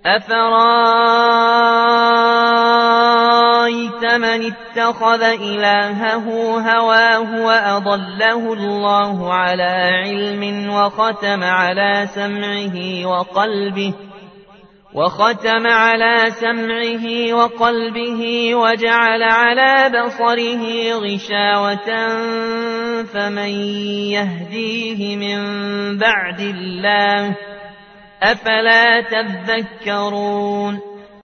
أفرايت من اتخذ إلهه هواه وأضله الله على علم وختم على سمعه وقلبه وجعل على بصره غشاوة فمن يهديه من بعد الله أفلا تذكرون